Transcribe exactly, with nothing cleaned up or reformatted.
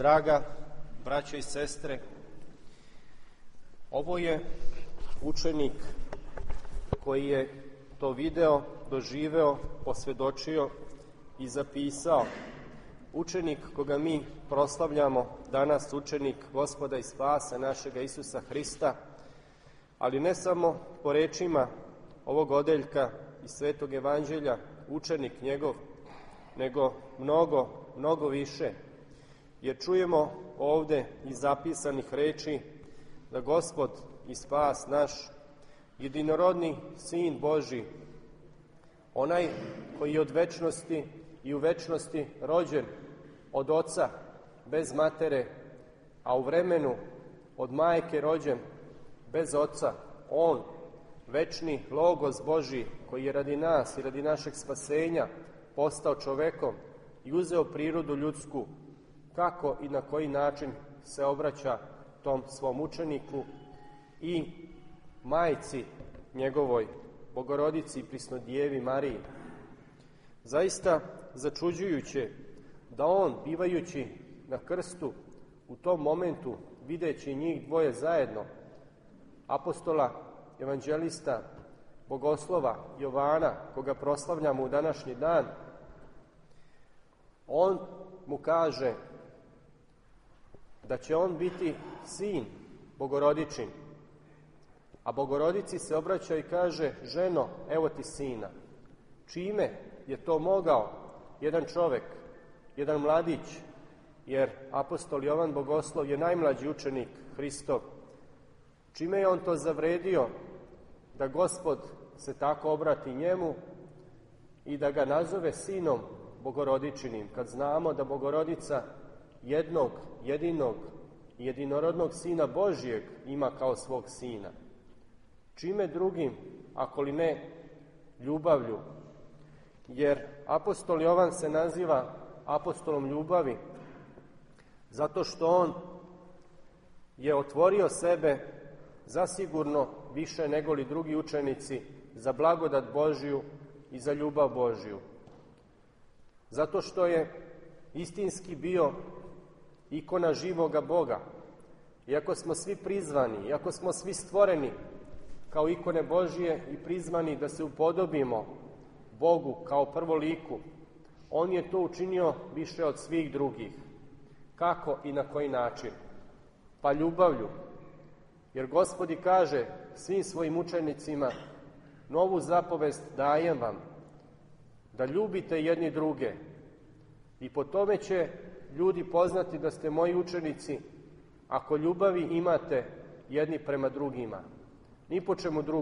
Draga braćo i sestre, ovo je učenik koji je to video, doživeo, posvjedočio i zapisao. Učenik koga mi proslavljamo danas, učenik Gospoda i spasa našega Isusa Hrista, ali ne samo po rečima ovog odeljka iz Svetog Evanđelja, učenik njegov, nego mnogo, mnogo više. Jer čujemo ovde iz zapisanih reči da Gospod i spas naš, jedinorodni Sin Božji, onaj koji je od večnosti i u večnosti rođen od Oca bez matere, a u vremenu od majke rođen bez Oca, on, večni Logos Božji, koji je radi nas i radi našeg spasenja postao čovekom i uzeo prirodu ljudsku, kako i na koji način se obraća tom svom učeniku i majci njegovoj, Bogorodici i Prisnodjevi Mariji. Zaista začuđujuće da on, bivajući na krstu, u tom momentu, videći njih dvoje zajedno, apostola, evanđelista, bogoslova Jovana, koga proslavljamo u današnji dan, on mu kaže da će on biti sin Bogorodičin. A Bogorodici se obraća i kaže: ženo, evo ti sina. Čime je to mogao jedan čovek, jedan mladić, jer apostol Jovan Bogoslov je najmlađi učenik Hristov, čime je on to zavredio da Gospod se tako obrati njemu i da ga nazove sinom Bogorodičinim, kad znamo da Bogorodica jednog, jedinog i jedinorodnog Sina Božijeg ima kao svog sina? Čime drugim, ako li ne ljubavlju? Jer apostol Jovan se naziva apostolom ljubavi zato što on je otvorio sebe zasigurno više nego li drugi učenici za blagodat Božiju i za ljubav Božiju. Zato što je istinski bio ikona živoga Boga. Iako smo svi prizvani, iako smo svi stvoreni kao ikone Božije i prizvani da se upodobimo Bogu kao prvoliku, on je to učinio više od svih drugih. Kako i na koji način? Pa ljubavlju. Jer Gospodi kaže svim svojim učenicima: novu zapovest dajem vam, da ljubite jedni druge. I po tome će ljudi poznati da ste moji učenici, ako ljubavi imate jedni prema drugima. Ni po čemu drugom